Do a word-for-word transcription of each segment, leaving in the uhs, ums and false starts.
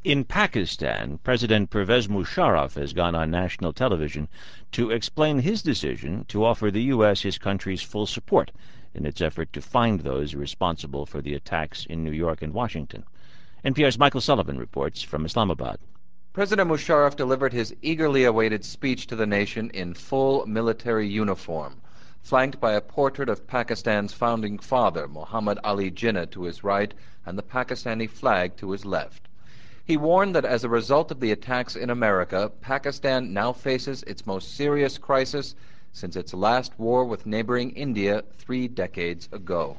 In Pakistan, President Pervez Musharraf has gone on national television to explain his decision to offer the U S his country's full support in its effort to find those responsible for the attacks in New York and Washington. N P R's Michael Sullivan reports from Islamabad. President Musharraf delivered his eagerly awaited speech to the nation in full military uniform, flanked by a portrait of Pakistan's founding father, Muhammad Ali Jinnah, to his right and the Pakistani flag to his left. He warned that as a result of the attacks in America, Pakistan now faces its most serious crisis since its last war with neighboring India three decades ago.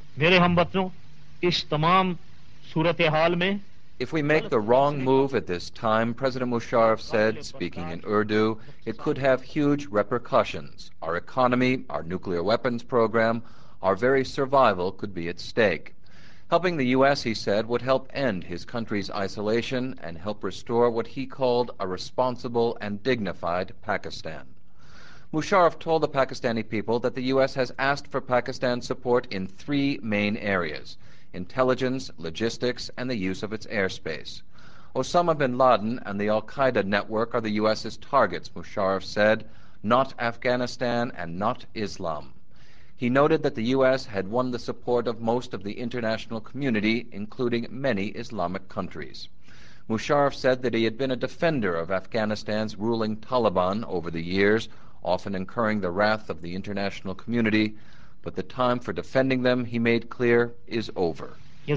If we make the wrong move at this time, President Musharraf said, speaking in Urdu, it could have huge repercussions. Our economy, our nuclear weapons program, our very survival could be at stake. Helping the U S, he said, would help end his country's isolation and help restore what he called a responsible and dignified Pakistan. Musharraf told the Pakistani people that the U S has asked for Pakistan's support in three main areas: intelligence, logistics, and the use of its airspace. Osama bin Laden and the al-Qaeda network are the U S's targets, Musharraf said, not Afghanistan and not Islam. He noted that the U S had won the support of most of the international community, including many Islamic countries. Musharraf said that he had been a defender of Afghanistan's ruling Taliban over the years, often incurring the wrath of the international community, but the time for defending them, he made clear, is over.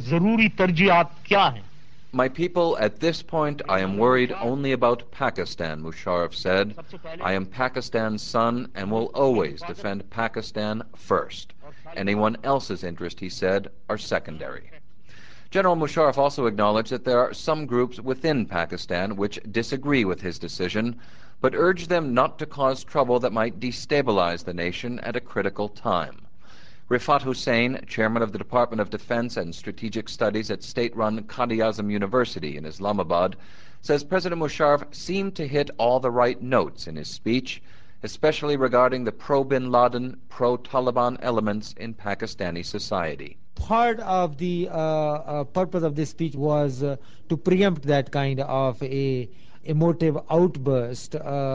My people, at this point, I am worried only about Pakistan, Musharraf said. I am Pakistan's son and will always defend Pakistan first. Anyone else's interest, he said, are secondary. General Musharraf also acknowledged that there are some groups within Pakistan which disagree with his decision, but urged them not to cause trouble that might destabilize the nation at a critical time. Rifat Hussain, chairman of the Department of Defense and Strategic Studies at state-run Quaid-e-Azam University in Islamabad, says President Musharraf seemed to hit all the right notes in his speech, especially regarding the pro-Bin Laden, pro-Taliban elements in Pakistani society. Part of the uh, uh, purpose of this speech was uh, to preempt that kind of a emotive outburst uh,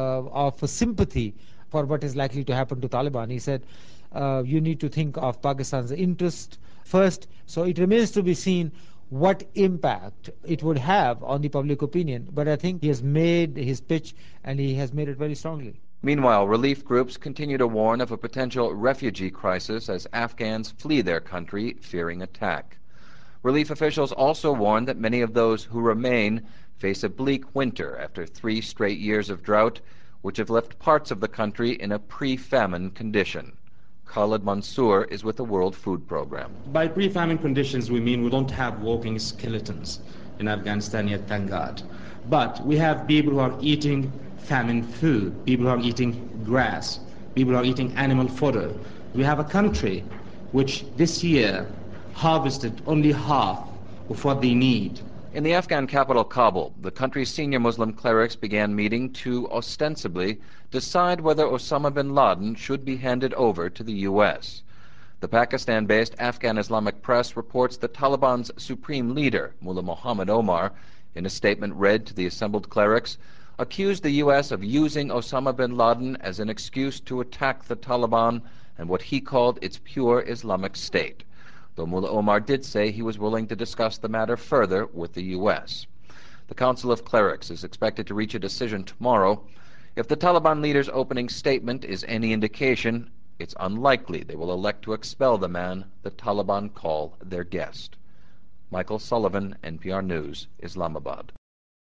of sympathy for what is likely to happen to Taliban. He said, Uh, you need to think of Pakistan's interest first. So it remains to be seen what impact it would have on the public opinion. But I think he has made his pitch and he has made it very strongly. Meanwhile, relief groups continue to warn of a potential refugee crisis as Afghans flee their country, fearing attack. Relief officials also warn that many of those who remain face a bleak winter after three straight years of drought, which have left parts of the country in a pre-famine condition. Khalid Mansour is with the World Food Program. By pre-famine conditions, we mean we don't have walking skeletons in Afghanistan yet, thank God. But we have people who are eating famine food, people who are eating grass, people who are eating animal fodder. We have a country which this year harvested only half of what they need. In the Afghan capital, Kabul, the country's senior Muslim clerics began meeting to ostensibly decide whether Osama bin Laden should be handed over to the U S. The Pakistan-based Afghan Islamic Press reports that Taliban's supreme leader, Mullah Muhammad Omar, in a statement read to the assembled clerics, accused the U S of using Osama bin Laden as an excuse to attack the Taliban and what he called its pure Islamic State, though Mullah Omar did say he was willing to discuss the matter further with the U S. The Council of Clerics is expected to reach a decision tomorrow. If the Taliban leader's opening statement is any indication, it's unlikely they will elect to expel the man the Taliban call their guest. Michael Sullivan, N P R News, Islamabad.